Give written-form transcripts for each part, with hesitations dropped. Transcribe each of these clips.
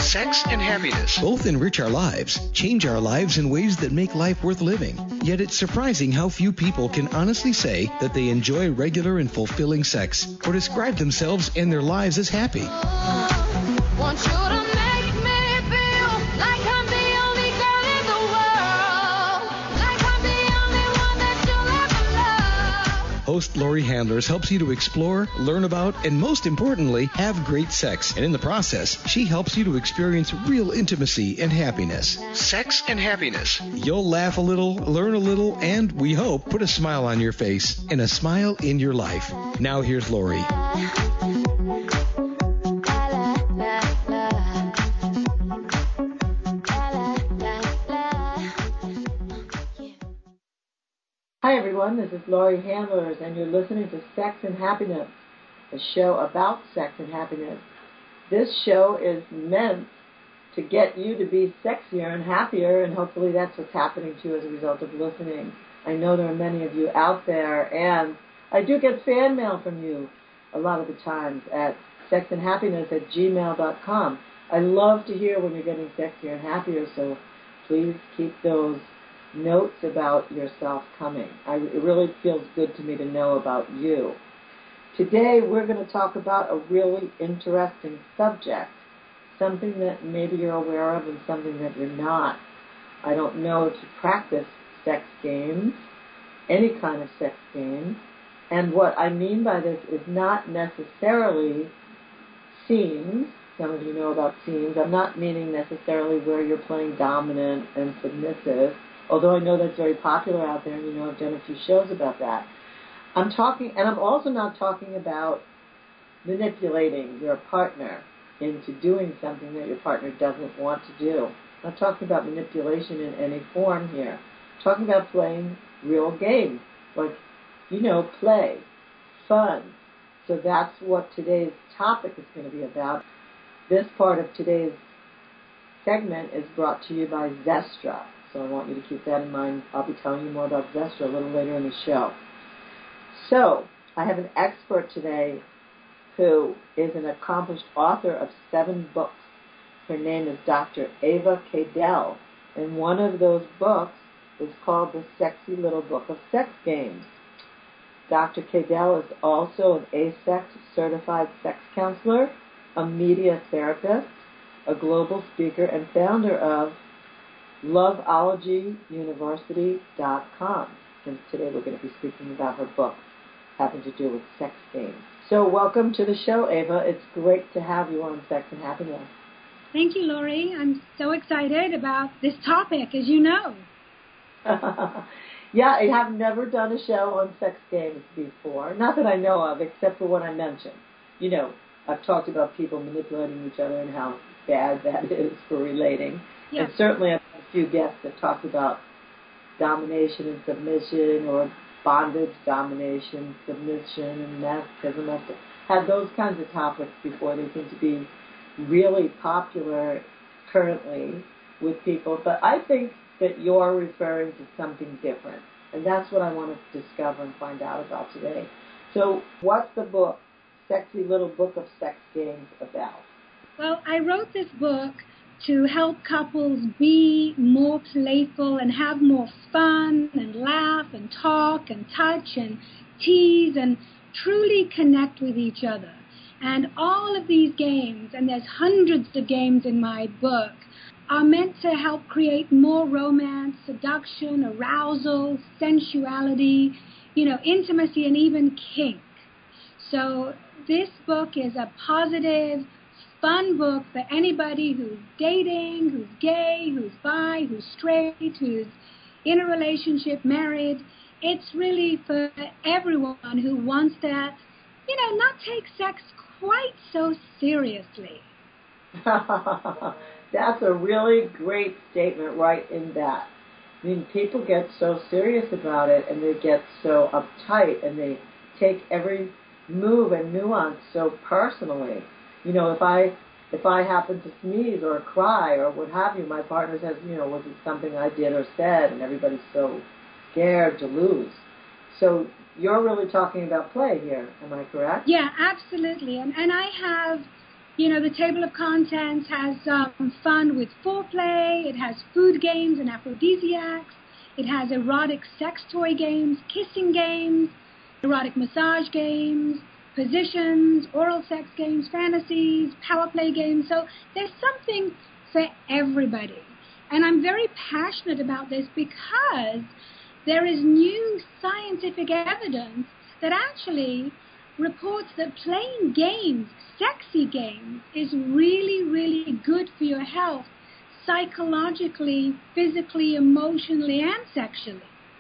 Sex and happiness. Both enrich our lives, change our lives in ways that make life worth living. Yet it's surprising how few people can honestly say that they enjoy regular and fulfilling sex or describe themselves and their lives as happy. Want you to make me feel like I'm the only girl in the world, like I'm the only one that you'll ever love. Host Laurie Handlers helps you to explore, learn about, and most importantly, have great sex. And in the process, she helps you to experience real intimacy and happiness. Sex and happiness. You'll laugh a little, learn a little, and we hope put a smile on your face and a smile in your life. Now here's Laurie. Hi everyone, this is Laurie Handlers, and you're listening to Sex and Happiness, a show about sex and happiness. This show is meant to get you to be sexier and happier, and hopefully that's what's happening to you as a result of listening. I know there are many of you out there, and I do get fan mail from you a lot of the times at sexandhappiness@gmail.com. I love to hear when you're getting sexier and happier, so please keep those notes about yourself coming. It really feels good to me to know about you. Today we're going to talk about a really interesting subject, something that maybe you're aware of and something that you're not. I don't know if you practice sex games, any kind of sex games, and what I mean by this is not necessarily scenes. Some of you know about scenes. I'm not meaning necessarily where you're playing dominant and submissive, although I know that's very popular out there, and you know I've done a few shows about that. I'm also not talking about manipulating your partner into doing something that your partner doesn't want to do. I'm not talking about manipulation in any form here. I'm talking about playing real games, like, play, fun. So that's what today's topic is going to be about. This part of today's segment is brought to you by Zestra. So I want you to keep that in mind. I'll be telling you more about Zestra a little later in the show. So I have an expert today who is an accomplished author of 7 books. Her name is Dr. Eva Cadell, and one of those books is called The Sexy Little Book of Sex Games. Dr. Cadell is also an AASECT certified sex counselor, a media therapist, a global speaker, and founder of LoveologyUniversity.com. And today we're going to be speaking about her book having to do with sex games. So welcome to the show, Eva. It's great to have you on Sex and Happiness. Thank you, Laurie. I'm so excited about this topic, as you know. Yeah, I have never done a show on sex games before. Not that I know of, except for what I mentioned. I've talked about people manipulating each other and how bad that is for relating. Yes. And certainly I've had a few guests that talked about domination and submission, or bondage, domination, submission, and masochism. I've had those kinds of topics before. They seem to be really popular currently with people. But I think that you're referring to something different. And that's what I want to discover and find out about today. So what's the book, Sexy Little Book of Sex Games, about? Well, I wrote this book to help couples be more playful and have more fun and laugh and talk and touch and tease and truly connect with each other. And all of these games, and there's hundreds of games in my book, are meant to help create more romance, seduction, arousal, sensuality, intimacy, and even kink. So this book is a positive, fun book for anybody who's dating, who's gay, who's bi, who's straight, who's in a relationship, married. It's really for everyone who wants to, not take sex quite so seriously. That's a really great statement right in that. I mean, people get so serious about it, and they get so uptight, and they take every move and nuance so personally. If I happen to sneeze or cry or what have you, my partner says, was it something I did or said, and everybody's so scared to lose. So you're really talking about play here, am I correct? Yeah, absolutely. And I have The table of contents has fun with foreplay. It has food games and aphrodisiacs. It has erotic sex toy games, kissing games, erotic massage games, positions, oral sex games, fantasies, power play games. So there's something for everybody. And I'm very passionate about this because there is new scientific evidence that actually reports that playing games, sexy games, is really, really good for your health, psychologically, physically, emotionally, and sexually.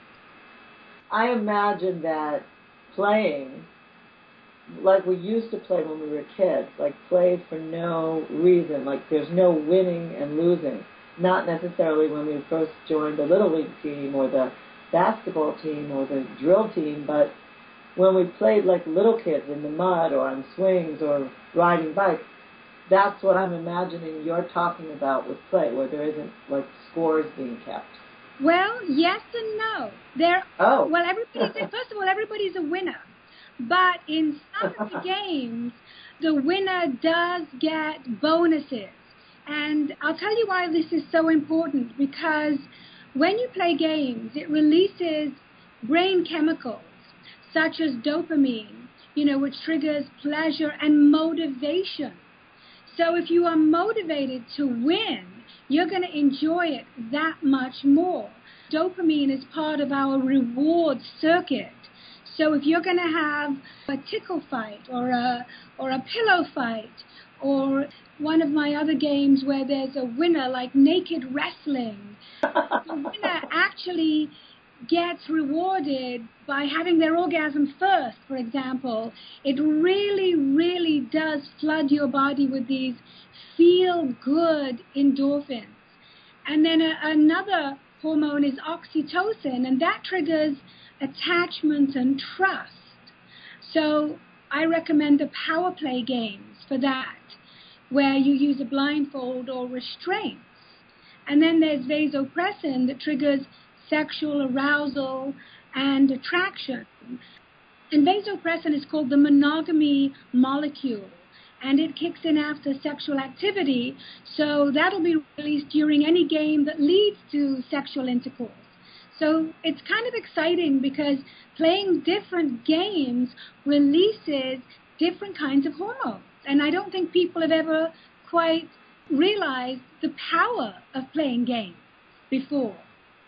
I imagine that playing, like we used to play when we were kids, like play for no reason, like there's no winning and losing. Not necessarily when we first joined the Little League team or the basketball team or the drill team, but when we played like little kids in the mud or on swings or riding bikes, that's what I'm imagining you're talking about with play, where there isn't like scores being kept. Well, yes and no. Well, first of all, everybody's a winner. But in some of the games, the winner does get bonuses. And I'll tell you why this is so important, because when you play games, it releases brain chemicals such as dopamine, which triggers pleasure and motivation. So if you are motivated to win, you're going to enjoy it that much more. Dopamine is part of our reward circuit. So if you're going to have a tickle fight or a pillow fight, or one of my other games where there's a winner like naked wrestling, the winner actually gets rewarded by having their orgasm first, for example. It really, really does flood your body with these feel-good endorphins. And then another hormone is oxytocin, and that triggers attachment and trust. So I recommend the power play games for that, where you use a blindfold or restraints. And then there's vasopressin that triggers sexual arousal and attraction. And vasopressin is called the monogamy molecule, and it kicks in after sexual activity, so that'll be released during any game that leads to sexual intercourse. So it's kind of exciting because playing different games releases different kinds of hormones, and I don't think people have ever quite realized the power of playing games before.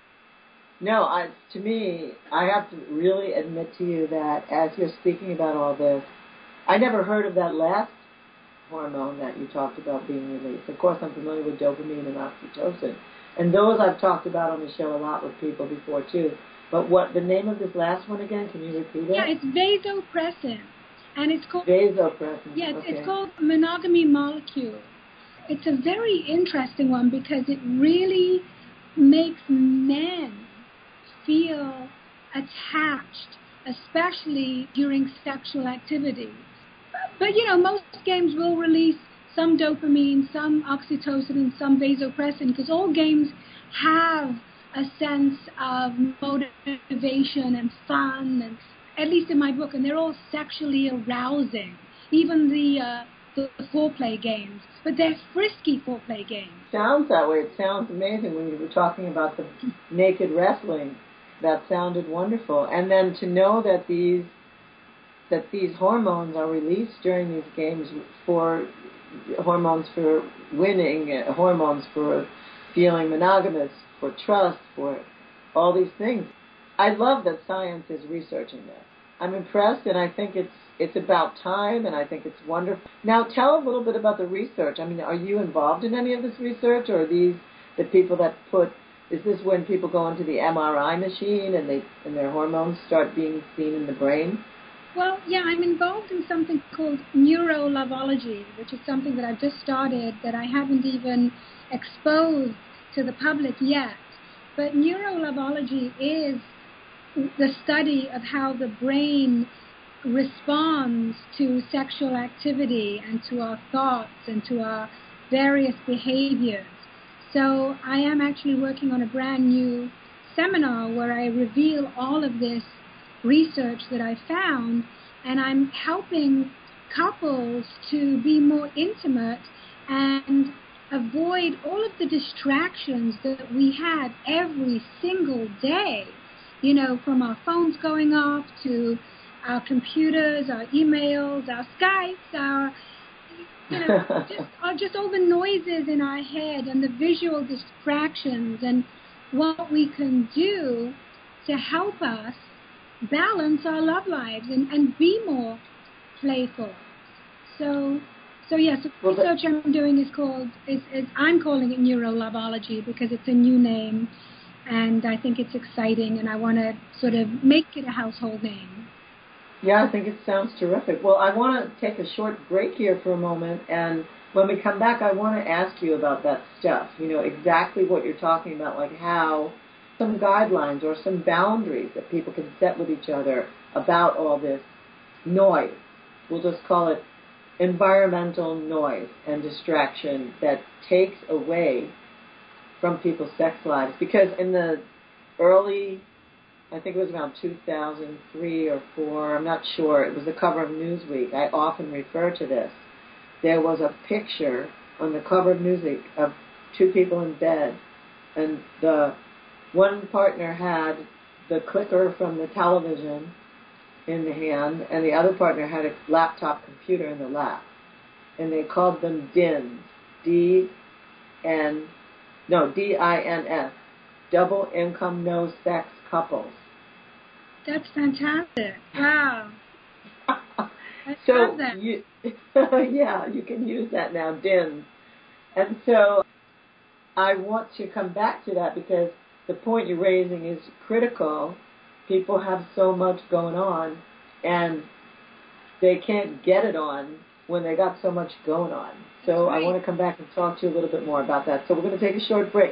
No, to me, I have to really admit to you that as you're speaking about all this, I never heard of that last hormone that you talked about being released. Of course, I'm familiar with dopamine and oxytocin, and those I've talked about on the show a lot with people before, too. But what the name of this last one again? Can you repeat it? Yeah, it's vasopressin, and it's called... Vasopressin. Yeah, okay. It's called monogamy molecule. It's a very interesting one because it really makes men feel attached, especially during sexual activity. But, most games will release some dopamine, some oxytocin, and some vasopressin, because all games have a sense of motivation and fun, and at least in my book, and they're all sexually arousing, even the foreplay games. But they're frisky foreplay games. Sounds that way. It sounds amazing when you were talking about the naked wrestling. That sounded wonderful. And then to know that these hormones are released during these games, for hormones for winning, hormones for feeling monogamous, for trust, for all these things. I love that science is researching that. I'm impressed, and I think it's about time, and I think it's wonderful. Now, tell a little bit about the research. I mean, are you involved in any of this research, or are these the people that is this when people go into the MRI machine and their hormones start being seen in the brain? Well, yeah, I'm involved in something called neurolovology, which is something that I've just started that I haven't even exposed to the public yet. But neurolovology is the study of how the brain responds to sexual activity and to our thoughts and to our various behaviors. So I am actually working on a brand new seminar where I reveal all of this research that I found, and I'm helping couples to be more intimate and avoid all of the distractions that we had every single day, you know, from our phones going off to our computers, our emails, our Skypes, our, you know, just all the noises in our head and the visual distractions, and what we can do to help us balance our love lives and be more playful. So yes, the research I'm doing is I'm calling it neurolovology because it's a new name, and I think it's exciting, and I want to sort of make it a household name. Yeah, I think it sounds terrific. Well, I want to take a short break here for a moment, and when we come back, I want to ask you about that stuff, you know, exactly what you're talking about, like how some guidelines or some boundaries that people can set with each other about all this noise. We'll just call it environmental noise and distraction that takes away from people's sex lives. Because in the early, I think it was around 2003 or 4, I'm not sure, it was the cover of Newsweek. I often refer to this. There was a picture on the cover of Newsweek of two people in bed, and the one partner had the clicker from the television in the hand, and the other partner had a laptop computer in the lap. And they called them DINS, D-I-N-S, double income no sex couples. That's fantastic. Wow. I So love that. yeah, you can use that now, DINS. And so I want to come back to that because the point you're raising is critical. People have so much going on, and they can't get it on when they got so much going on. So I want to come back and talk to you a little bit more about that. So we're going to take a short break.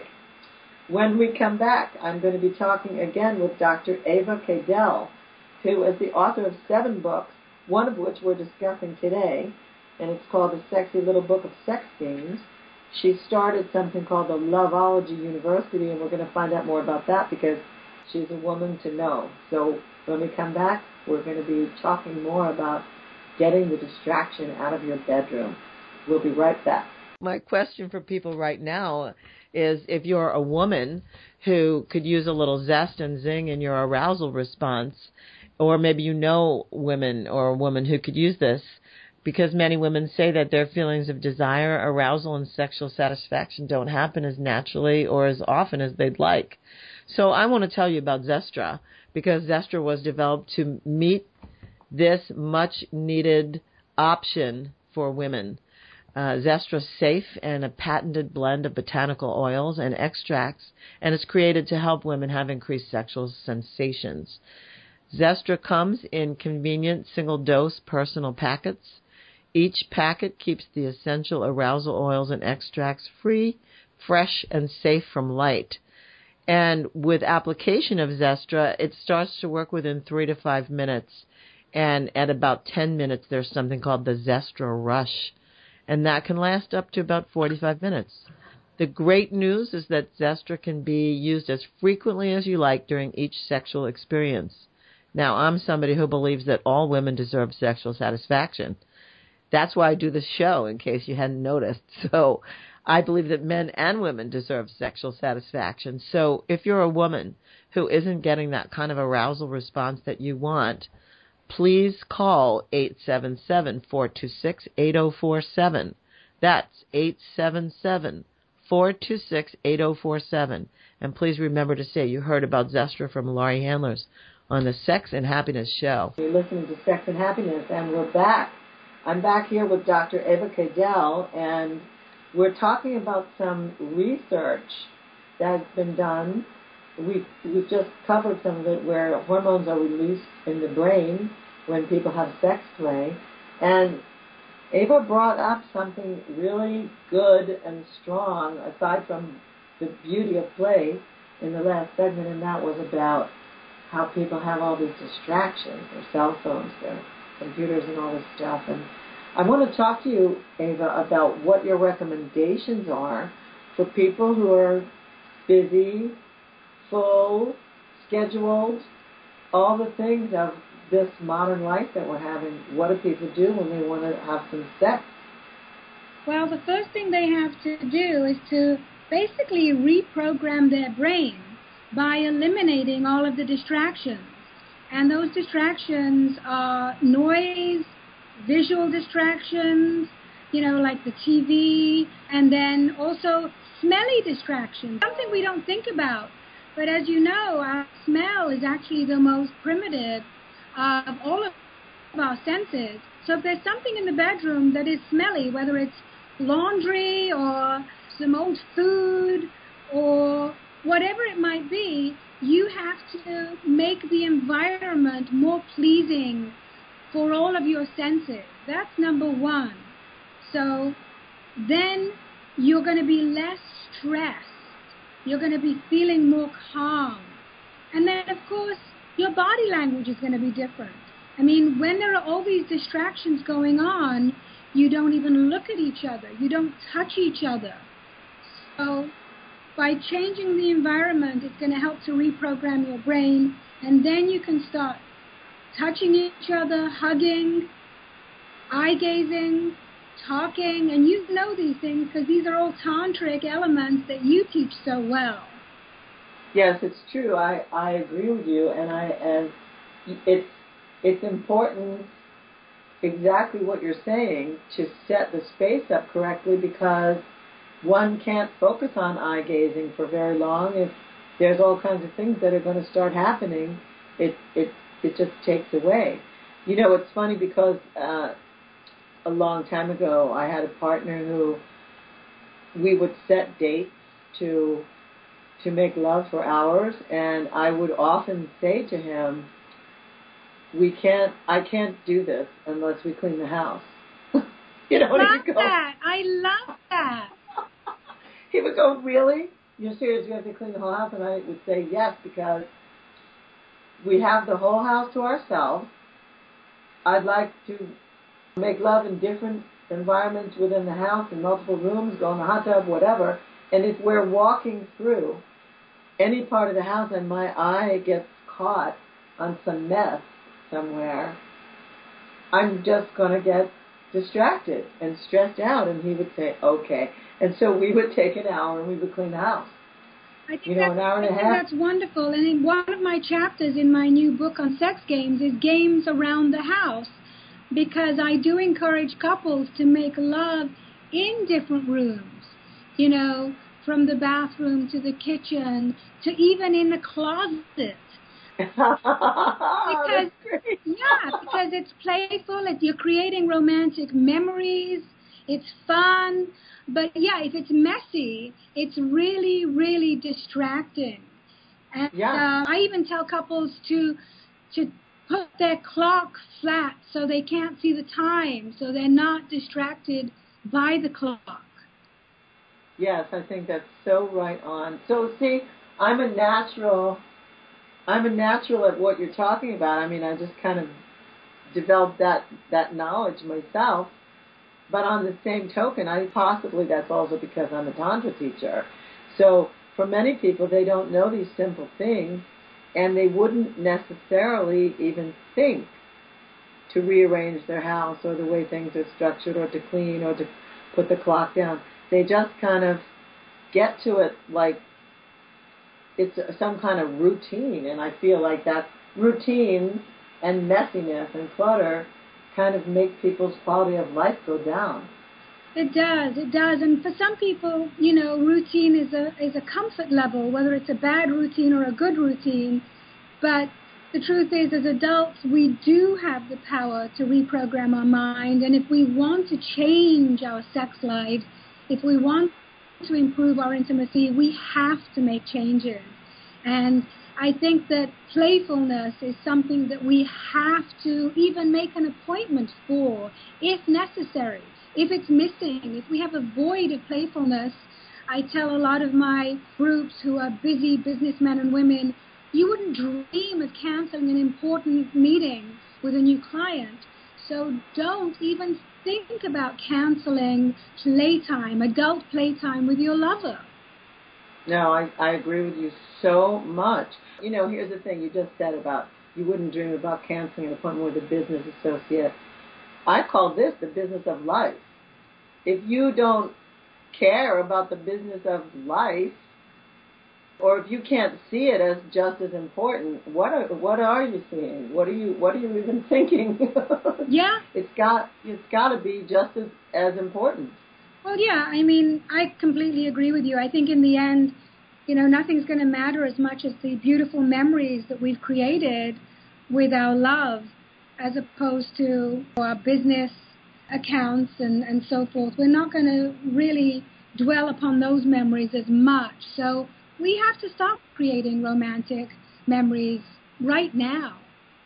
When we come back, I'm going to be talking again with Dr. Eva Cadell, who is the author of 7 books, one of which we're discussing today, and it's called The Sexy Little Book of Sex Games. She started something called the Loveology University, and we're going to find out more about that because she's a woman to know. So when we come back, we're going to be talking more about getting the distraction out of your bedroom. We'll be right back. My question for people right now is if you're a woman who could use a little zest and zing in your arousal response, or maybe you know women or a woman who could use this, because many women say that their feelings of desire, arousal, and sexual satisfaction don't happen as naturally or as often as they'd like. So I want to tell you about Zestra, because Zestra was developed to meet this much-needed option for women. Zestra's safe and a patented blend of botanical oils and extracts, and it's created to help women have increased sexual sensations. Zestra comes in convenient single-dose personal packets. Each packet keeps the essential arousal oils and extracts free, fresh, and safe from light. And with application of Zestra, it starts to work within 3 to 5 minutes. And at about 10 minutes, there's something called the Zestra Rush. And that can last up to about 45 minutes. The great news is that Zestra can be used as frequently as you like during each sexual experience. Now, I'm somebody who believes that all women deserve sexual satisfaction. That's why I do this show, in case you hadn't noticed. So I believe that men and women deserve sexual satisfaction. So if you're a woman who isn't getting that kind of arousal response that you want, please call 877-426-8047. That's 877-426-8047. And please remember to say you heard about Zestra from Laurie Handlers on the Sex and Happiness Show. You're listening to Sex and Happiness, and we're back. I'm back here with Dr. Eva Cadell, and we're talking about some research that's been done. We've just covered some of it where hormones are released in the brain when people have sex play. And Eva brought up something really good and strong, aside from the beauty of play, in the last segment, and that was about how people have all these distractions, their cell phones, their computers, and all this stuff. And I want to talk to you, Eva, about what your recommendations are for people who are busy, full, scheduled, all the things of this modern life that we're having, what do people do when they want to have some sex? Well, the first thing they have to do is to basically reprogram their brain by eliminating all of the distractions. And those distractions are noise, visual distractions, like the TV, and then also smelly distractions, something we don't think about. But as you know, our smell is actually the most primitive of all of our senses. So if there's something in the bedroom that is smelly, whether it's laundry or some old food or whatever it might be, you have to make the environment more pleasing for all of your senses. That's number one. So then you're going to be less stressed. You're going to be feeling more calm. And then, of course, your body language is going to be different. I mean, when there are all these distractions going on, you don't even look at each other. You don't touch each other. So by changing the environment, it's going to help to reprogram your brain. And then you can start touching each other, hugging, eye gazing, talking, and you know these things because these are all tantric elements that you teach so well. Yes, it's true. I agree with you, and it's important, exactly what you're saying, to set the space up correctly, because one can't focus on eye gazing for very long if there's all kinds of things that are going to start happening. It just takes away. It's funny because a long time ago, I had a partner who we would set dates to make love for hours, and I would often say to him, I can't do this unless we clean the house. I love that. He would go, really? You're serious? You have to clean the whole house? And I would say yes, because we have the whole house to ourselves. I'd like to make love in different environments within the house, in multiple rooms, go in the hot tub, whatever. And if we're walking through any part of the house and my eye gets caught on some mess somewhere, I'm just going to get distracted and stressed out. And he would say, okay. And so we would take an hour and we would clean the house. I think an hour and a half. That's wonderful. And in one of my chapters in my new book on sex games is games around the house, because I do encourage couples to make love in different rooms, from the bathroom to the kitchen to even in the closet. because it's playful, you're creating romantic memories, it's fun, but if it's messy, it's really, really distracting. And I even tell couples to put their clock flat so they can't see the time, so they're not distracted by the clock. Yes, I think that's so right on. So see, I'm a natural at what you're talking about. I mean, I just kind of developed that knowledge myself. But on the same token, possibly that's also because I'm a Tantra teacher. So for many people, they don't know these simple things, and they wouldn't necessarily even think to rearrange their house or the way things are structured, or to clean, or to put the clock down. They just kind of get to it like it's some kind of routine, and I feel like that routine and messiness and clutter kind of make people's quality of life go down. It does. And for some people, routine is a comfort level, whether it's a bad routine or a good routine. But the truth is, as adults, we do have the power to reprogram our mind. And if we want to change our sex lives, if we want to improve our intimacy, we have to make changes. And I think that playfulness is something that we have to even make an appointment for, if necessary. If it's missing, if we have a void of playfulness, I tell a lot of my groups who are busy businessmen and women, you wouldn't dream of canceling an important meeting with a new client. So don't even think about canceling playtime, adult playtime with your lover. No, I agree with you so much. Here's the thing you just said about You wouldn't dream about canceling an appointment with a business associate. I call this the business of life. If you don't care about the business of life, or if you can't see it as just as important, what are you seeing? What are you even thinking? Yeah. It's got to be just as important. Well, yeah, I mean, I completely agree with you. I think in the end, nothing's going to matter as much as the beautiful memories that we've created with our love, as opposed to our business accounts and so forth. We're not going to really dwell upon those memories as much. So we have to start creating romantic memories right now.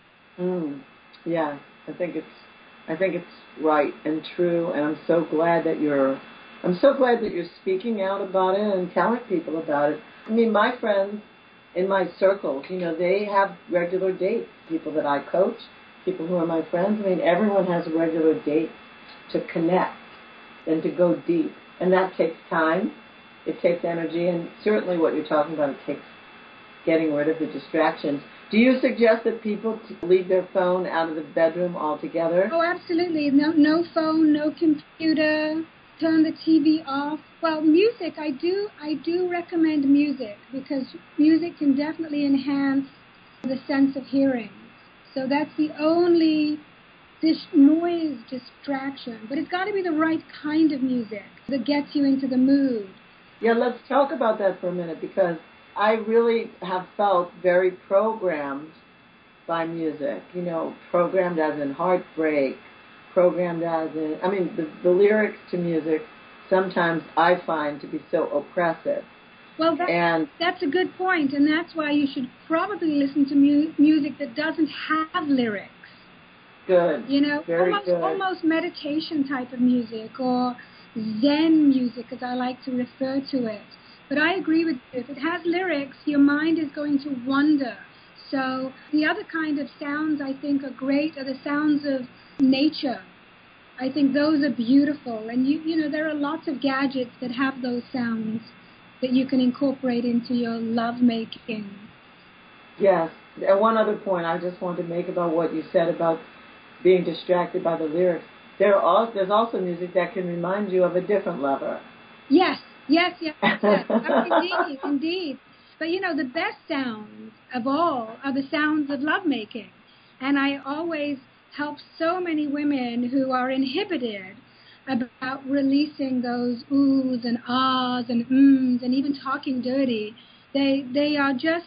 Yeah, I think it's right and true, and I'm so glad that you're speaking out about it and telling people about it. I mean, my friends in my circles, they have regular dates. People that I coach, people who are my friends. I mean, everyone has a regular date to connect and to go deep, and that takes time. It takes energy, and certainly what you're talking about, it takes getting rid of the distractions. Do you suggest that people leave their phone out of the bedroom altogether? Oh, absolutely. No phone, no computer. Turn the TV off. Well, music, I do recommend music, because music can definitely enhance the sense of hearing. So that's the only noise distraction. But it's got to be the right kind of music that gets you into the mood. Yeah, let's talk about that for a minute, because I really have felt very programmed by music. Programmed as in heartbreak, programmed as in, I mean, the lyrics to music sometimes I find to be so oppressive. Well, that's a good point, and that's why you should probably listen to music that doesn't have lyrics. Good. Very good. Almost meditation type of music, or Zen music, as I like to refer to it. But I agree with you. If it has lyrics, your mind is going to wander. So the other kind of sounds I think are great are the sounds of nature. I think those are beautiful. And there are lots of gadgets that have those sounds that you can incorporate into your lovemaking. Yes. And one other point I just want to make about what you said about being distracted by the lyrics. There's also music that can remind you of a different lover. Yes. Indeed. But the best sounds of all are the sounds of lovemaking. And I always help so many women who are inhibited about releasing those oohs and ahs and ums and even talking dirty. They are just,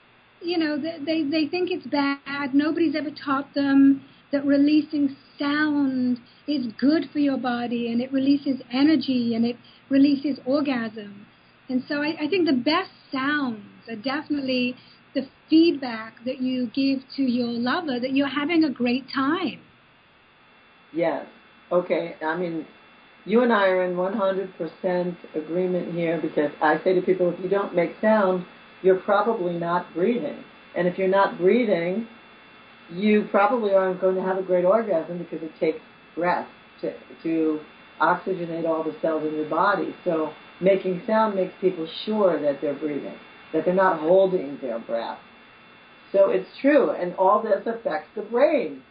they think it's bad. Nobody's ever taught them that releasing sound is good for your body, and it releases energy, and it releases orgasm. And so I think the best sounds are definitely the feedback that you give to your lover that you're having a great time. Yes. Okay. I mean, you and I are in 100% agreement here, because I say to people, if you don't make sound, you're probably not breathing. And if you're not breathing, you probably aren't going to have a great orgasm, because it takes breath to oxygenate all the cells in your body. So making sound makes people sure that they're breathing, that they're not holding their breath. So it's true, and all this affects the brain,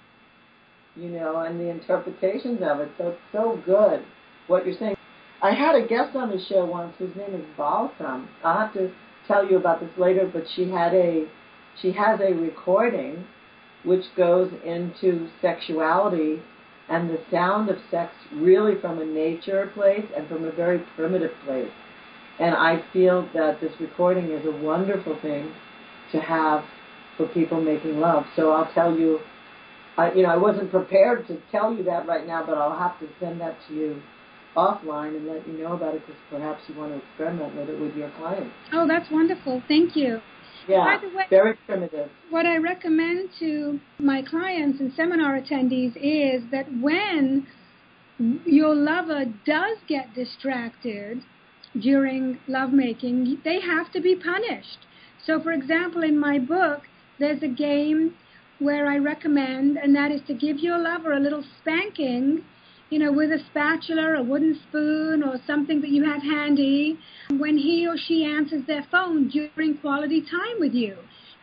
and the interpretations of it. So it's so good what you're saying. I had a guest on the show once whose name is Balsam. I'll have to tell you about this later, but she has a recording which goes into sexuality and the sound of sex, really from a nature place and from a very primitive place. And I feel that this recording is a wonderful thing to have for people making love. So I'll tell you, I wasn't prepared to tell you that right now, but I'll have to send that to you offline and let you know about it, because perhaps you want to experiment with it with your clients. Oh, that's wonderful. Thank you. Yeah, by the way, very primitive. What I recommend to my clients and seminar attendees is that when your lover does get distracted during lovemaking, they have to be punished. So, for example, in my book, there's a game where I recommend, and that is to give your lover a little spanking, with a spatula, a wooden spoon, or something that you have handy when he or she answers their phone during quality time with you.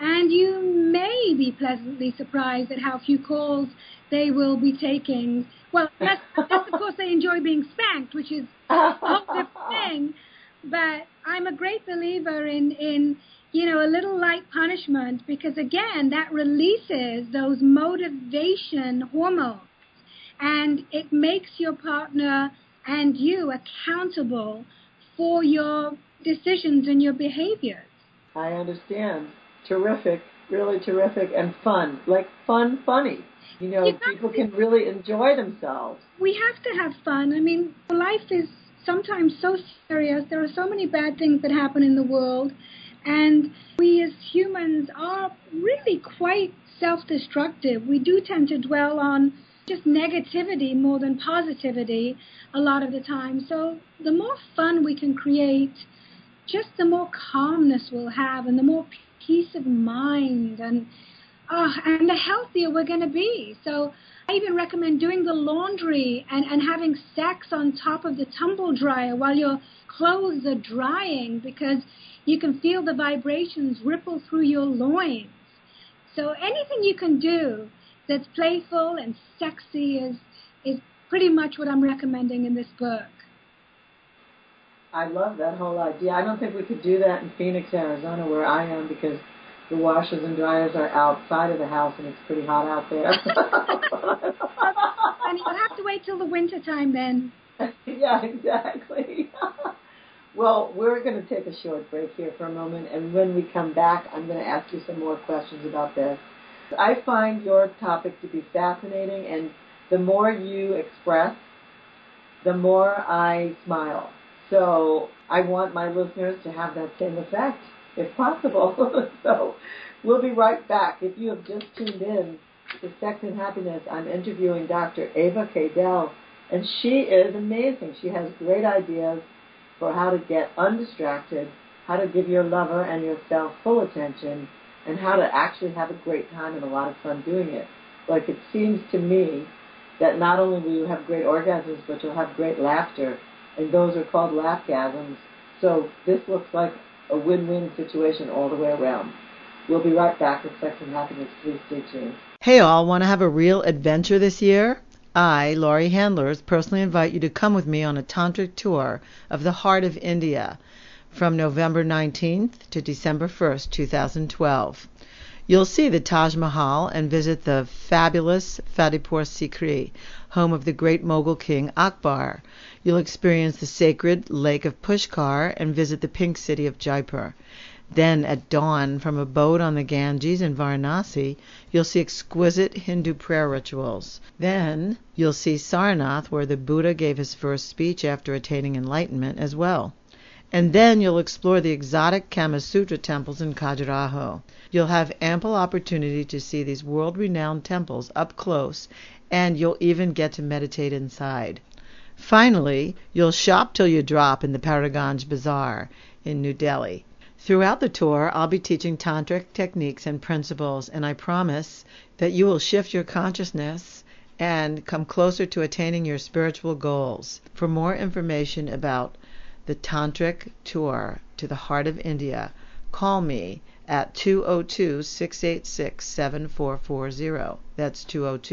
And you may be pleasantly surprised at how few calls they will be taking. Well, unless of course they enjoy being spanked, which is a whole different thing. But I'm a great believer in a little light punishment, because again, that releases those motivation hormones, and it makes your partner and you accountable for your decisions and your behaviors. I understand. Terrific, really terrific, and fun. Like funny. People can really enjoy themselves. We have to have fun. I mean, life is sometimes so serious. There are so many bad things that happen in the world, and we as humans are really quite self-destructive. We do tend to dwell on just negativity more than positivity a lot of the time. So the more fun we can create, just the more calmness we'll have, and the more peace of mind, and the healthier we're going to be. So I even recommend doing the laundry and having sex on top of the tumble dryer while your clothes are drying, because you can feel the vibrations ripple through your loins. So anything you can do that's playful and sexy is pretty much what I'm recommending in this book. I love that whole idea. I don't think we could do that in Phoenix, Arizona, where I am, because the washers and dryers are outside of the house, and it's pretty hot out there. And you'll have to wait till the winter time then. Yeah, exactly. Well, we're going to take a short break here for a moment, and when we come back, I'm going to ask you some more questions about this. I find your topic to be fascinating, and the more you express, the more I smile. So I want my listeners to have that same effect, if possible. So we'll be right back. If you have just tuned in to Sex and Happiness, I'm interviewing Dr. Ava Cadell, and she is amazing. She has great ideas for how to get undistracted, how to give your lover and yourself full attention, and how to actually have a great time and a lot of fun doing it. Like, it seems to me that not only will you have great orgasms, but you'll have great laughter, and those are called laughgasms. So this looks like a win-win situation all the way around. We'll be right back with Sex and Happiness. Please stay tuned. Hey all, want to have a real adventure this year? I, Laurie Handlers, personally invite you to come with me on a tantric tour of the heart of India from November 19th to December 1st, 2012. You'll see the Taj Mahal and visit the fabulous Fatehpur Sikri, home of the great Mughal king Akbar. You'll experience the sacred Lake of Pushkar and visit the pink city of Jaipur. Then, at dawn, from a boat on the Ganges in Varanasi, you'll see exquisite Hindu prayer rituals. Then, you'll see Sarnath, where the Buddha gave his first speech after attaining enlightenment as well. And then you'll explore the exotic Kama Sutra temples in Khajuraho. You'll have ample opportunity to see these world-renowned temples up close, and you'll even get to meditate inside. Finally, you'll shop till you drop in the Paraganj Bazaar in New Delhi. Throughout the tour, I'll be teaching tantric techniques and principles, and I promise that you will shift your consciousness and come closer to attaining your spiritual goals. For more information about the Tantric Tour to the Heart of India, call me at 202-686-7440. That's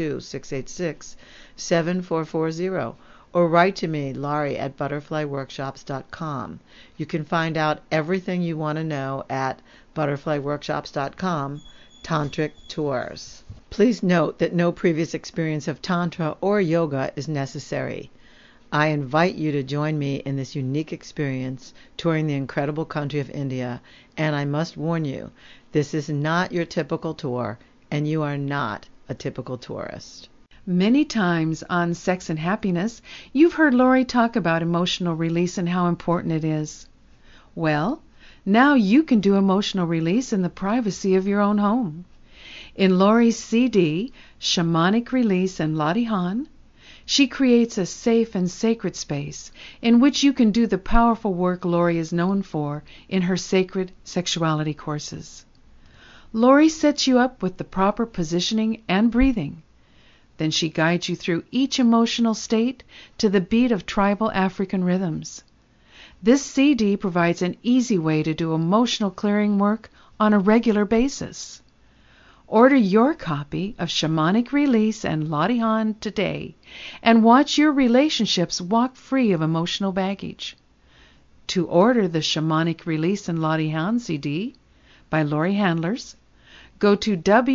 202-686-7440. Or write to me, Laurie, at butterflyworkshops.com. You can find out everything you want to know at butterflyworkshops.com, Tantric Tours. Please note that no previous experience of Tantra or yoga is necessary. I invite you to join me in this unique experience touring the incredible country of India, and I must warn you, this is not your typical tour, and you are not a typical tourist. Many times on Sex and Happiness, you've heard Laurie talk about emotional release and how important it is. Well, now you can do emotional release in the privacy of your own home. In Laurie's CD, Shamanic Release and Latihan, she creates a safe and sacred space in which you can do the powerful work Laurie is known for in her sacred sexuality courses. Laurie sets you up with the proper positioning and breathing. Then she guides you through each emotional state to the beat of tribal African rhythms. This CD provides an easy way to do emotional clearing work on a regular basis. Order your copy of Shamanic Release and Lottie Hahn today and watch your relationships walk free of emotional baggage. To order the Shamanic Release and Lottie Hahn CD by Laurie Handlers, go to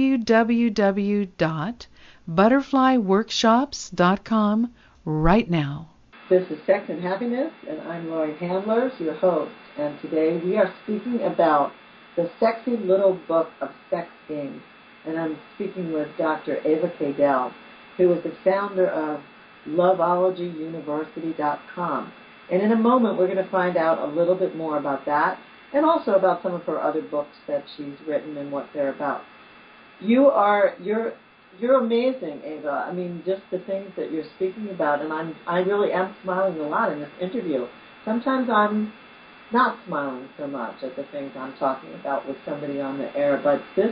www.butterflyworkshops.com right now. This is Sex and Happiness, and I'm Laurie Handlers, your host. And today we are speaking about the sexy little book of sex games. And I'm speaking with Dr. Eva Cadell, who is the founder of Loveologyuniversity.com. And in a moment, we're going to find out a little bit more about that, and also about some of her other books that she's written and what they're about. You're amazing, Eva. I mean, just the things that you're speaking about, and I really am smiling a lot in this interview. Sometimes I'm not smiling so much at the things I'm talking about with somebody on the air, but this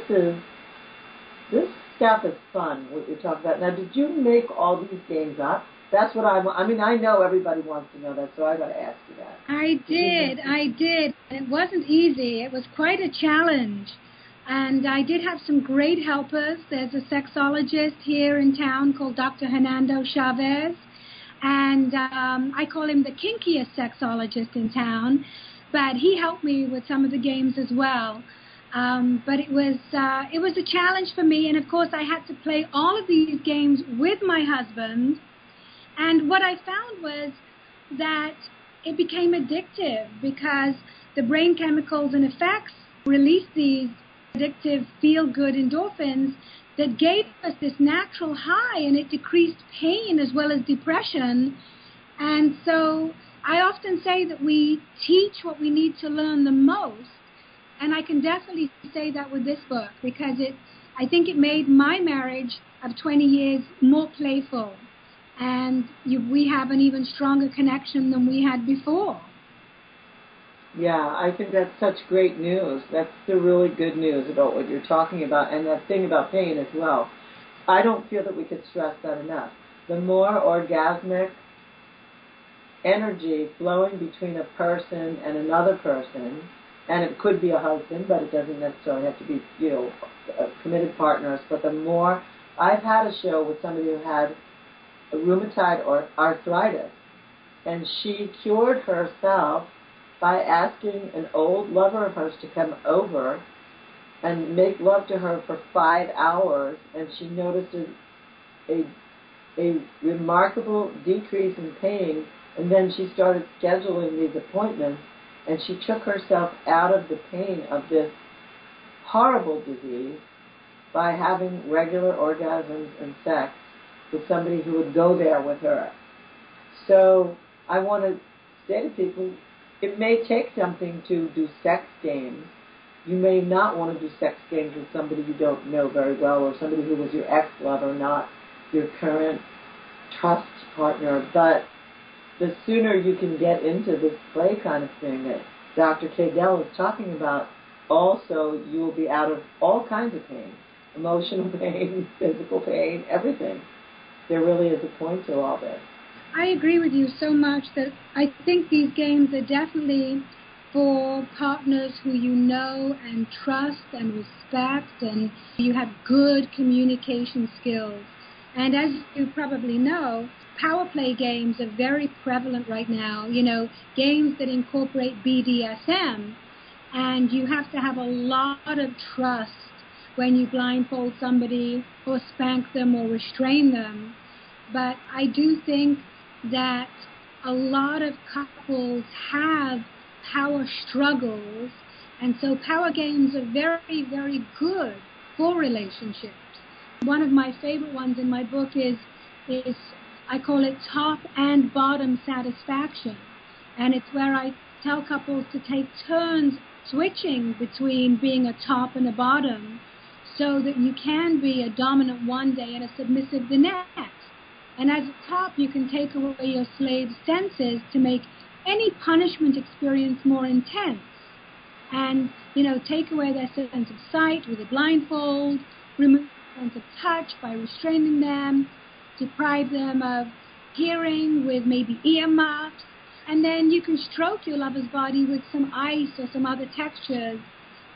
stuff is fun, what you're talking about. Now, did you make all these games up? That's what I know everybody wants to know that, so I got to ask you that. I did. It wasn't easy. It was quite a challenge. And I did have some great helpers. There's a sexologist here in town called Dr. Hernando Chavez. And I call him the kinkiest sexologist in town. But he helped me with some of the games as well. But it was a challenge for me. And, of course, I had to play all of these games with my husband. And what I found was that it became addictive because the brain chemicals and effects release these addictive feel-good endorphins that gave us this natural high, and it decreased pain as well as depression. And so I often say that we teach what we need to learn the most, and I can definitely say that with this book because I think it made my marriage of 20 years more playful. And we have an even stronger connection than we had before. Yeah, I think that's such great news. That's the really good news about what you're talking about, and that thing about pain as well. I don't feel that we could stress that enough. The more orgasmic energy flowing between a person and another person, and it could be a husband, but it doesn't necessarily have to be, committed partners, but the more... I've had a show with somebody who had rheumatoid or arthritis, and she cured herself by asking an old lover of hers to come over and make love to her for 5 hours, and she noticed a remarkable decrease in pain, and then she started scheduling these appointments, and she took herself out of the pain of this horrible disease by having regular orgasms and sex with somebody who would go there with her. So I want to say to people, it may take something to do sex games. You may not want to do sex games with somebody you don't know very well, or somebody who was your ex-lover, not your current trust partner. But the sooner you can get into this play kind of thing that Dr. Cadell is talking about, also you will be out of all kinds of pain, emotional pain, physical pain, everything. There really is a point to all this. I agree with you so much that I think these games are definitely for partners who you know and trust and respect, and you have good communication skills. And as you probably know, power play games are very prevalent right now, games that incorporate BDSM, and you have to have a lot of trust when you blindfold somebody or spank them or restrain them. But I do think that a lot of couples have power struggles, and so power games are very, very good for relationships. One of my favorite ones in my book is I call it top and bottom satisfaction, and it's where I tell couples to take turns switching between being a top and a bottom, so that you can be a dominant one day and a submissive the next. And as a top, you can take away your slave's senses to make any punishment experience more intense. And, take away their sense of sight with a blindfold, remove their sense of touch by restraining them, deprive them of hearing with maybe earmuffs, and then you can stroke your lover's body with some ice or some other textures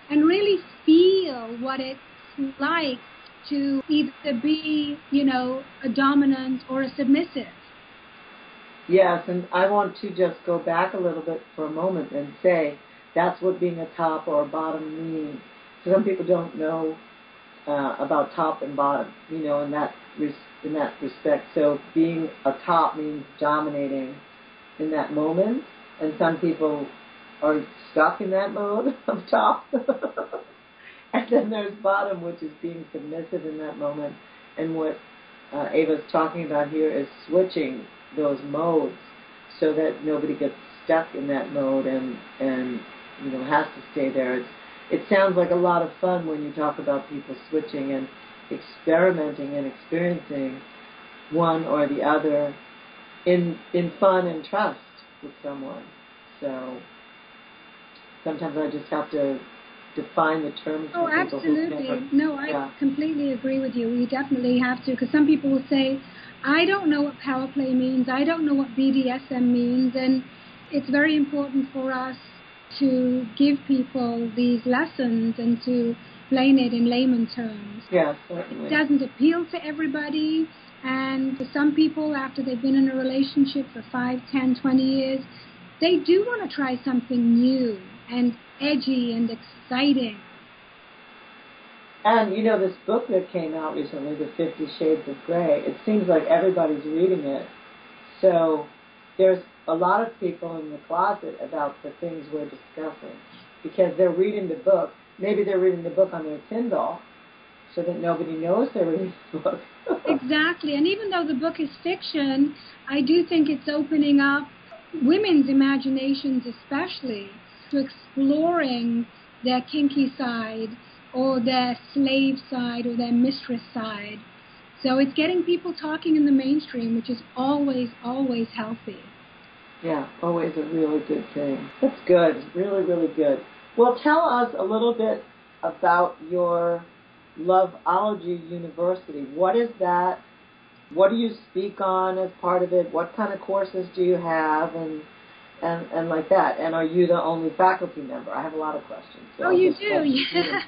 and really feel what it's like to either be, a dominant or a submissive. Yes, and I want to just go back a little bit for a moment and say that's what being a top or a bottom means. Some people don't know about top and bottom, in that respect. So being a top means dominating in that moment, and some people are stuck in that mode of top. And then there's bottom, which is being submissive in that moment. And what Ava's talking about here is switching those modes so that nobody gets stuck in that mode and has to stay there. It sounds like a lot of fun when you talk about people switching and experimenting and experiencing one or the other in fun and trust with someone. So sometimes I just have to define the terms. Oh, absolutely. No, I completely agree with you. We definitely have to, because some people will say, I don't know what power play means, I don't know what BDSM means, and it's very important for us to give people these lessons and to explain it in layman terms. Yes, certainly. It doesn't appeal to everybody, and for some people, after they've been in a relationship for 5, 10, 20 years, they do want to try something new and edgy and exciting. And, this book that came out recently, The 50 Shades of Grey, it seems like everybody's reading it. So there's a lot of people in the closet about the things we're discussing because they're reading the book. Maybe they're reading the book on their Kindle so that nobody knows they're reading the book. Exactly. And even though the book is fiction, I do think it's opening up women's imaginations especially to exploring their kinky side or their slave side or their mistress side. So it's getting people talking in the mainstream, which is always, always healthy. Yeah, always a really good thing. That's good. Really, really good. Well, tell us a little bit about your Loveology University. What is that? What do you speak on as part of it? What kind of courses do you have? And like that. And are you the only faculty member? I have a lot of questions. So you do? Yeah.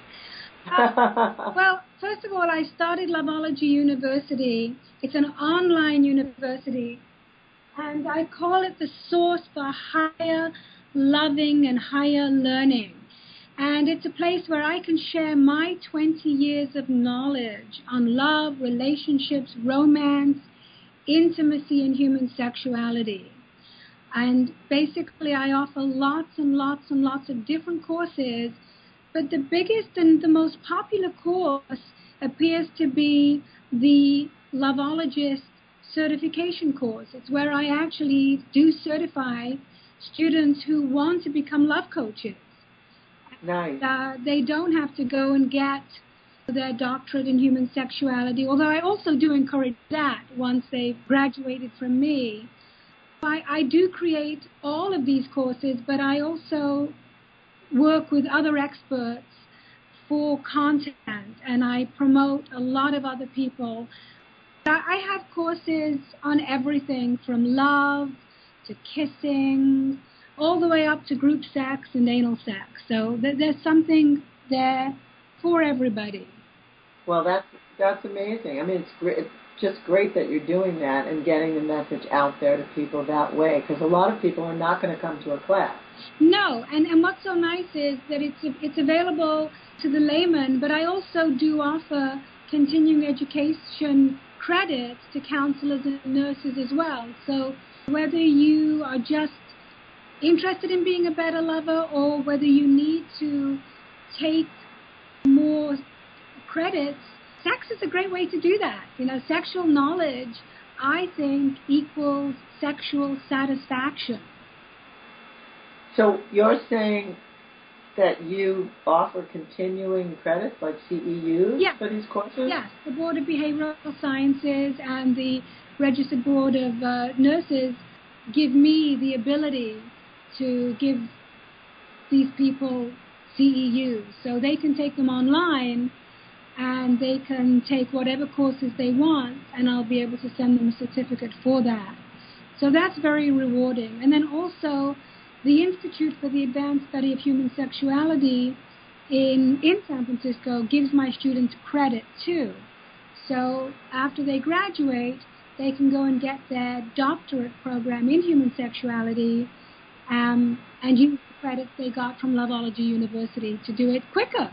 Well, first of all, I started Loveology University. It's an online university, and I call it the source for higher loving and higher learning. And it's a place where I can share my 20 years of knowledge on love, relationships, romance, intimacy, and human sexuality. And basically, I offer lots and lots and lots of different courses, but the biggest and the most popular course appears to be the Loveologist certification course. It's where I actually do certify students who want to become love coaches. Nice. They don't have to go and get their doctorate in human sexuality, although I also do encourage that once they've graduated from me. I do create all of these courses, but I also work with other experts for content, and I promote a lot of other people. I have courses on everything from love to kissing, all the way up to group sex and anal sex. So there's something there for everybody. Well, that's amazing. I mean, it's just great that you're doing that and getting the message out there to people that way, because a lot of people are not going to come to a class. No, and what's so nice is that it's available to the layman, but I also do offer continuing education credits to counselors and nurses as well. So whether you are just interested in being a better lover or whether you need to take more credits, sex is a great way to do that. Sexual knowledge, I think, equals sexual satisfaction. So you're saying that you offer continuing credits like CEUs for these courses? Yes, the Board of Behavioral Sciences and the Registered Board of Nurses give me the ability to give these people CEUs. So they can take them online and they can take whatever courses they want, and I'll be able to send them a certificate for that. So that's very rewarding. And then also, the Institute for the Advanced Study of Human Sexuality in San Francisco gives my students credit too. So after they graduate, they can go and get their doctorate program in human sexuality and use the credits they got from Loveology University to do it quicker.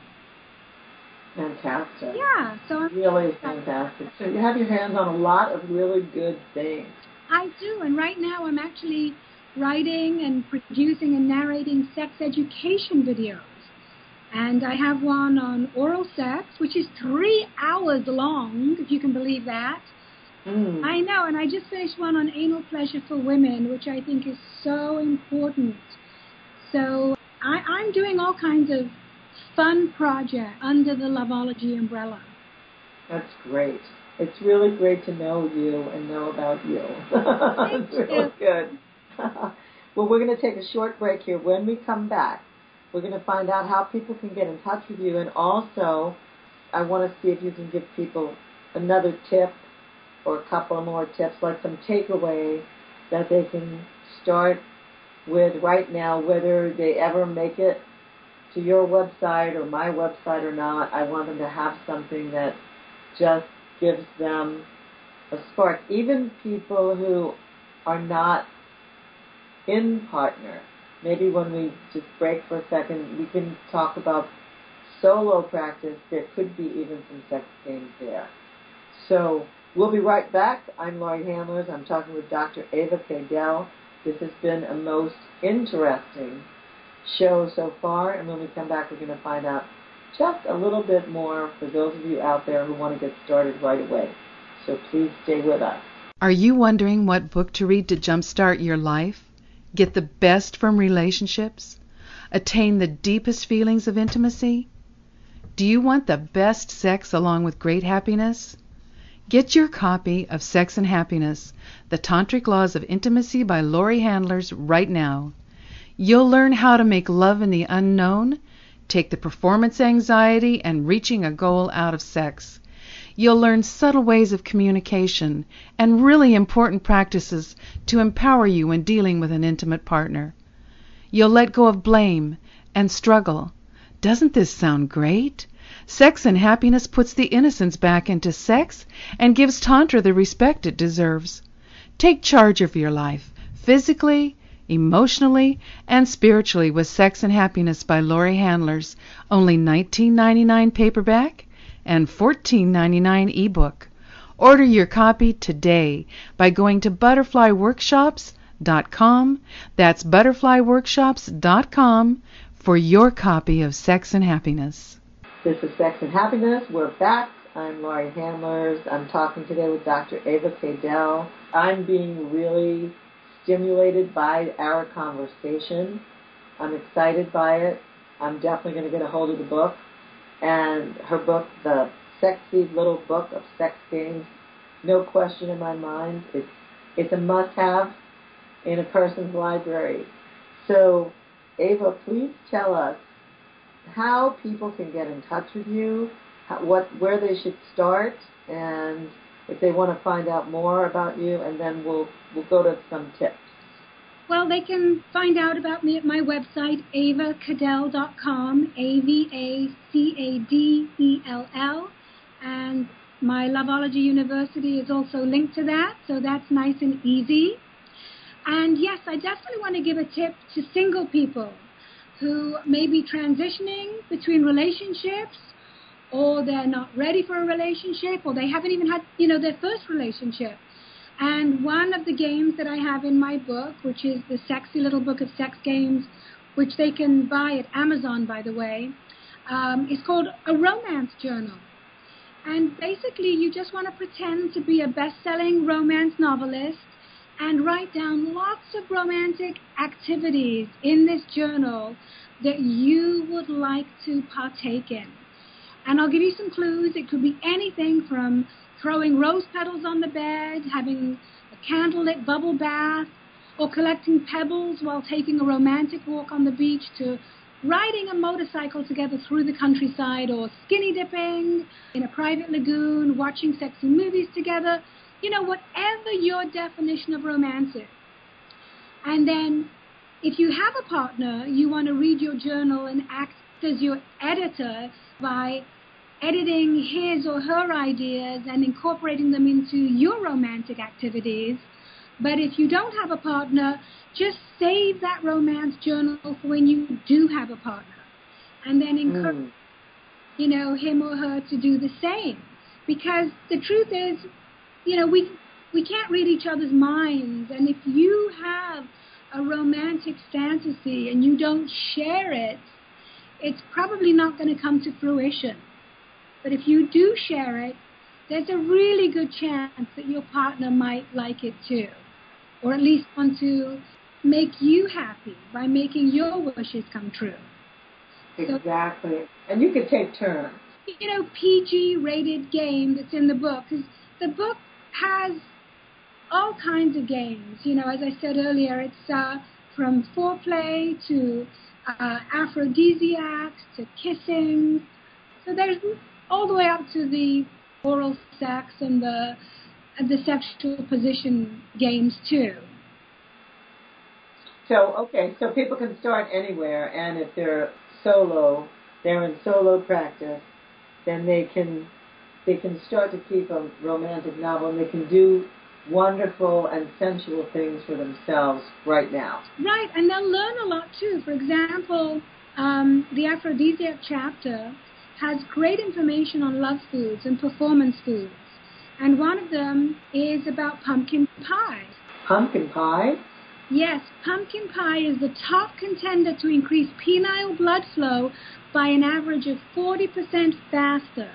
Fantastic. Yeah, so I'm really fantastic. So you have your hands on a lot of really good things. I do, and right now I'm actually writing and producing and narrating sex education videos. And I have one on oral sex, which is 3 hours long, if you can believe that. I know, and I just finished one on anal pleasure for women, which I think is so important. So I'm doing all kinds of fun project under the Loveology umbrella. That's great. It's really great to know you and know about you. It's really good. Well, we're going to take a short break here. When we come back, we're going to find out how people can get in touch with you. And also, I want to see if you can give people another tip or a couple more tips, like some takeaway that they can start with right now, whether they ever make it to your website or my website or not. I want them to have something that just gives them a spark. Even people who are not in partner, maybe when we just break for a second, we can talk about solo practice. There could be even some sex games there. So we'll be right back. I'm Laurie Handlers. I'm talking with Dr. Eva Cadell. This has been a most interesting show so far, and when we come back, we're going to find out just a little bit more for those of you out there who want to get started right away. So please stay with us. Are you wondering what book to read to jumpstart your life? Get the best from relationships? Attain the deepest feelings of intimacy? Do you want the best sex along with great happiness? Get your copy of Sex and Happiness, The Tantric Laws of Intimacy by Laurie Handlers right now. You'll learn how to make love in the unknown, take the performance anxiety and reaching a goal out of sex. You'll learn subtle ways of communication and really important practices to empower you when dealing with an intimate partner. You'll let go of blame and struggle. Doesn't this sound great? Sex and Happiness puts the innocence back into sex and gives Tantra the respect it deserves. Take charge of your life, physically, emotionally, and spiritually with Sex and Happiness by Laurie Handlers, only $19.99 paperback and $14.99 ebook. Order your copy today by going to butterflyworkshops.com. That's butterflyworkshops.com for your copy of Sex and Happiness. This is Sex and Happiness. We're back. I'm Laurie Handlers. I'm talking today with Dr. Eva Cadell. I'm being really stimulated by our conversation. I'm excited by it. I'm definitely going to get a hold of the book. And her book, The Sexy Little Book of Sex Games, no question in my mind. It's a must-have in a person's library. So, Eva, please tell us how people can get in touch with you, where they should start, and if they want to find out more about you, and then we'll go to some tips. Well, they can find out about me at my website, avacadell.com, AVACADELL, and my Loveology University is also linked to that, so that's nice and easy. And yes, I definitely want to give a tip to single people who may be transitioning between relationships, or they're not ready for a relationship, or they haven't even had, their first relationship. And one of the games that I have in my book, which is the Sexy Little Book of Sex Games, which they can buy at Amazon, by the way, is called a romance journal. And basically, you just want to pretend to be a best-selling romance novelist and write down lots of romantic activities in this journal that you would like to partake in. And I'll give you some clues. It could be anything from throwing rose petals on the bed, having a candlelit bubble bath, or collecting pebbles while taking a romantic walk on the beach, to riding a motorcycle together through the countryside, or skinny dipping in a private lagoon, watching sexy movies together. Whatever your definition of romance is. And then, if you have a partner, you want to read your journal and act as your editor by editing his or her ideas and incorporating them into your romantic activities. But if you don't have a partner, just save that romance journal for when you do have a partner. And then encourage, him or her to do the same. Because the truth is, we can't read each other's minds. And if you have a romantic fantasy and you don't share it, it's probably not going to come to fruition. But if you do share it, there's a really good chance that your partner might like it too, or at least want to make you happy by making your wishes come true. Exactly. And you can take turns. PG-rated game that's in the book, because the book has all kinds of games. As I said earlier, it's from foreplay to aphrodisiacs to kissing. So there's all the way up to the oral sex and the sexual position games too. So people can start anywhere, and if they're in solo practice, then they can start to keep a romantic novel, and they can do wonderful and sensual things for themselves right now. Right, and they'll learn a lot too. For example, the aphrodisiac chapter has great information on love foods and performance foods. And one of them is about pumpkin pie. Pumpkin pie? Yes, pumpkin pie is the top contender to increase penile blood flow by an average of 40% faster.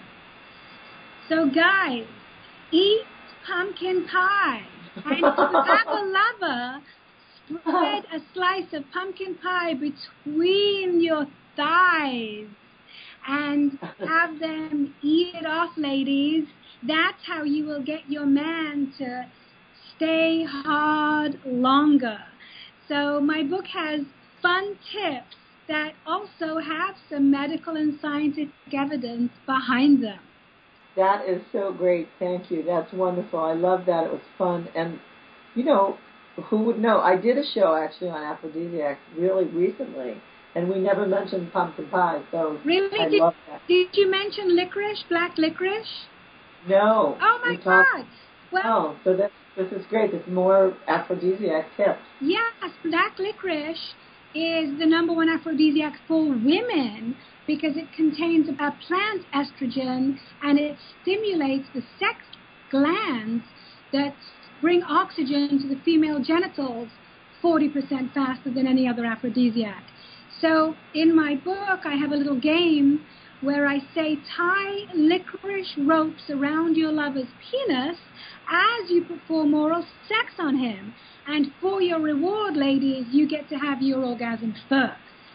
So guys, eat pumpkin pie. And if you have a lover, spread a slice of pumpkin pie between your thighs and have them eat it off, ladies. That's how you will get your man to stay hard longer. So my book has fun tips that also have some medical and scientific evidence behind them. That is so great. Thank you. That's wonderful. I love that. It was fun. And, who would know? I did a show, actually, on aphrodisiacs really recently, and we never mentioned pumpkin pie, so really? I love that. Did you mention licorice, black licorice? No. Oh, my God. Well, so this is great. It's more aphrodisiac tips. Yes, black licorice is the number one aphrodisiac for women because it contains a plant estrogen, and it stimulates the sex glands that bring oxygen to the female genitals 40% faster than any other aphrodisiac. So in my book, I have a little game where I say tie licorice ropes around your lover's penis as you perform oral sex on him. And for your reward, ladies, you get to have your orgasm first.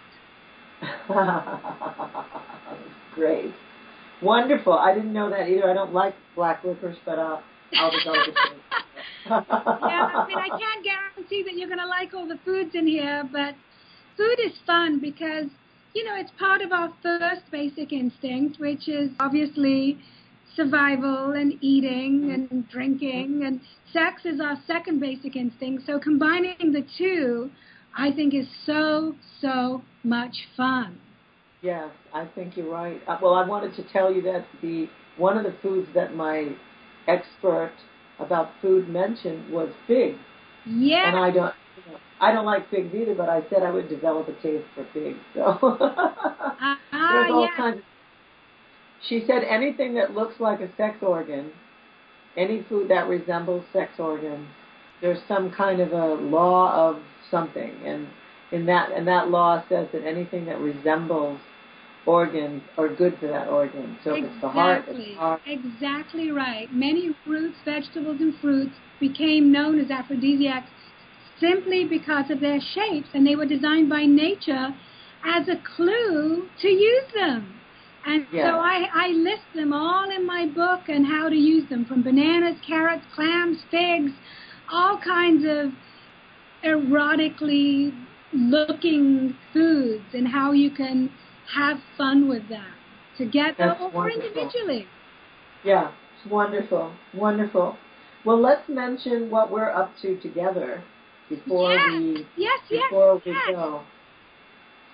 Great. Wonderful. I didn't know that either. I don't like black licorice, but I'll develop it. Yeah, I can't guarantee that you're going to like all the foods in here, but food is fun because, it's part of our first basic instinct, which is obviously survival and eating and drinking, and sex is our second basic instinct. So combining the two, I think, is so, so much fun. Yes, I think you're right. Well, I wanted to tell you that one of the foods that my expert about food mentioned was figs. Yeah. And I don't like figs either, but I said I would develop a taste for figs. So there's all kinds of. She said anything that looks like a sex organ, any food that resembles sex organs, there's some kind of a law of something, and that law says that anything that resembles organs are good for that organ. So if it's the heart, it's the heart. Exactly right. Many roots, vegetables, and fruits became known as aphrodisiacs simply because of their shapes, and they were designed by nature as a clue to use them. And so I list them all in my book and how to use them, from bananas, carrots, clams, figs, all kinds of erotically looking foods, and how you can have fun with them together or individually. Yeah, it's wonderful, wonderful. Well, let's mention what we're up to together before we go.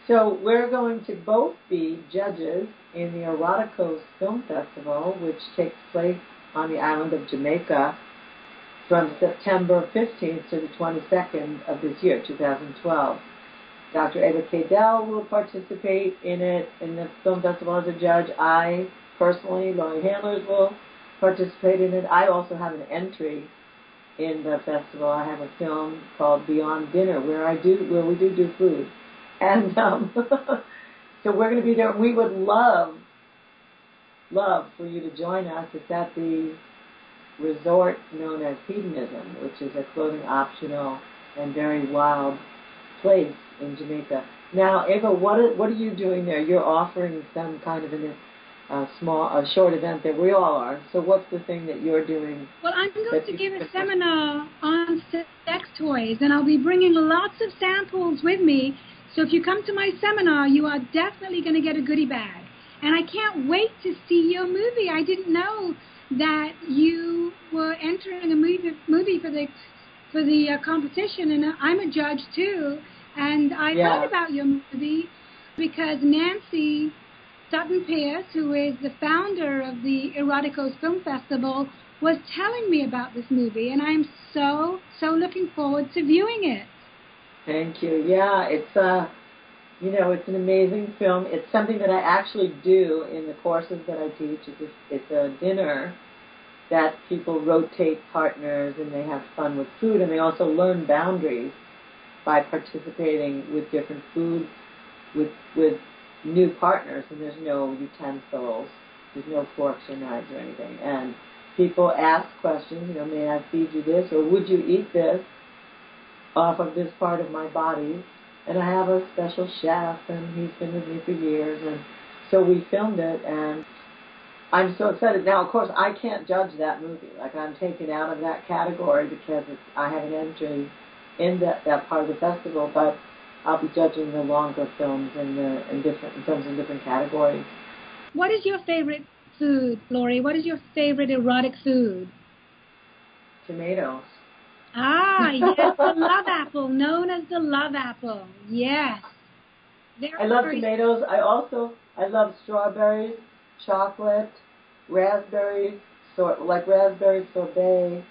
So we're going to both be judges in the Eroticos Film Festival, which takes place on the island of Jamaica from September 15th to the 22nd of this year, 2012. Dr. Eva Cadell will participate in it in the film festival as a judge. I personally, Laurie Handlers, will participate in it. I also have an entry in the festival. I have a film called Beyond Dinner where we do food. And so we're going to be there. We would love for you to join us. It's at the resort known as Hedonism, which is a clothing optional and very wild place in Jamaica. Now, Eva, what are you doing there? You're offering some kind of a short event that we all are. So what's the thing that you're doing? Well, I'm going to give a seminar on sex toys, and I'll be bringing lots of samples with me. So if you come to my seminar, you are definitely going to get a goodie bag. And I can't wait to see your movie. I didn't know that you were entering a movie for the competition, and I'm a judge too. And I heard about your movie because Nancy Sutton Pierce, who is the founder of the Eroticos Film Festival, was telling me about this movie, and I'm so looking forward to viewing it. Thank you. Yeah, it's it's an amazing film. It's something that I actually do in the courses that I teach. It's a dinner that people rotate partners and they have fun with food, and they also learn boundaries by participating with different foods with new partners, and there's no utensils, there's no forks or knives or anything. And people ask questions, may I feed you this, or would you eat this off of this part of my body? And I have a special chef, and he's been with me for years, and so we filmed it, and I'm so excited. Now, of course, I can't judge that movie. Like, I'm taken out of that category because I have an entry in that part of the festival, but I'll be judging the longer films in different categories. What is your favorite food, Laurie? What is your favorite erotic food? Tomatoes. Ah, yes, the love apple, known as the love apple. Yes. I love tomatoes. I love strawberries, chocolate, raspberries, like raspberry sorbet,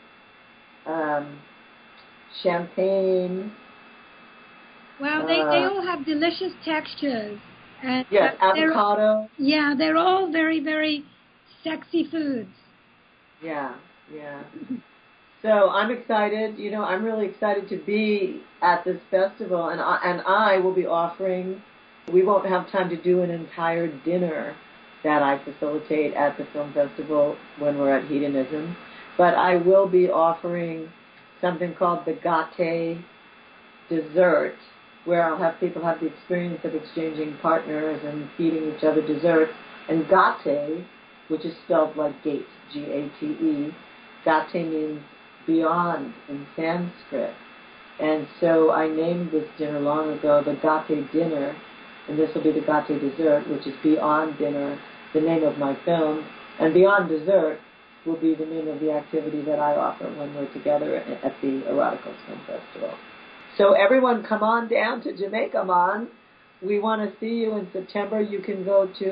champagne. Well, they all have delicious textures. And yes, avocado. They're all very, very sexy foods. Yeah. So I'm excited. I'm really excited to be at this festival, and I will be offering. We won't have time to do an entire dinner that I facilitate at the film festival when we're at Hedonism, but I will be offering something called the Gate dessert, where I'll have people have the experience of exchanging partners and feeding each other desserts. And Gate, which is spelled like gate, G-A-T-E, Gate means beyond in Sanskrit. And so I named this dinner long ago the Gate Dinner, and this will be the Gate Dessert, which is Beyond Dinner, the name of my film. And Beyond Dessert will be the name of the activity that I offer when we're together at the Eroticos Film Festival. So everyone come on down to Jamaica, man. We want to see you in September. You can go to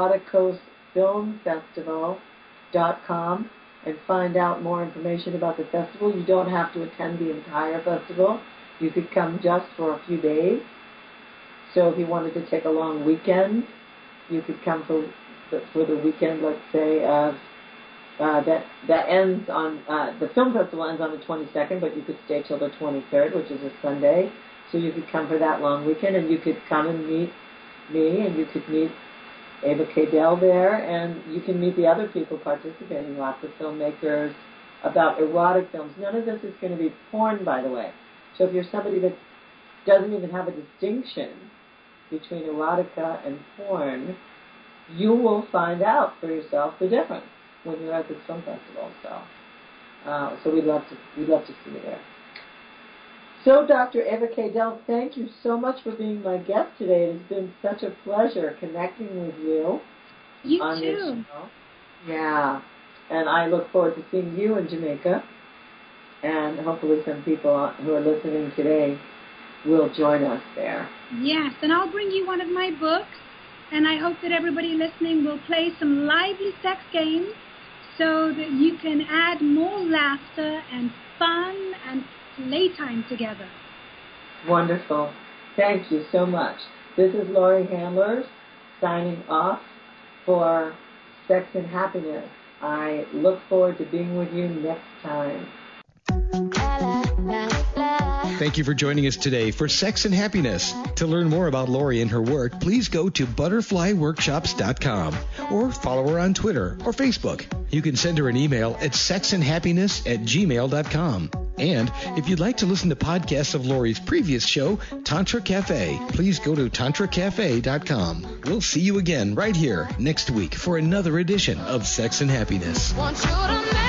eroticosfilmfestival.com and find out more information about the festival. You don't have to attend the entire festival. You could come just for a few days. So if you wanted to take a long weekend, you could come for the weekend, let's say, of that ends on, the film festival ends on the 22nd, but you could stay till the 23rd, which is a Sunday. So you could come for that long weekend, and you could come and meet me, and you could meet Eva Cadell there, and you can meet the other people participating, lots of filmmakers about erotic films. None of this is going to be porn, by the way. So if you're somebody that doesn't even have a distinction between erotica and porn, you will find out for yourself the difference when you're at this film festival. So we'd love to see you there. So, Dr. Eva Cadell, thank you so much for being my guest today. It has been such a pleasure connecting with you. You on too. This show. Yeah, and I look forward to seeing you in Jamaica, and hopefully some people who are listening today will join us there. Yes, and I'll bring you one of my books, and I hope that everybody listening will play some lively sex games so that you can add more laughter and fun and playtime together. Wonderful. Thank you so much. This is Laurie Handler signing off for Sex and Happiness. I look forward to being with you next time. Thank you for joining us today for Sex and Happiness. To learn more about Laurie and her work, please go to butterflyworkshops.com or follow her on Twitter or Facebook. You can send her an email at sexandhappiness@gmail.com. And if you'd like to listen to podcasts of Laurie's previous show, Tantra Cafe, please go to tantracafe.com. We'll see you again right here next week for another edition of Sex and Happiness. Want you to make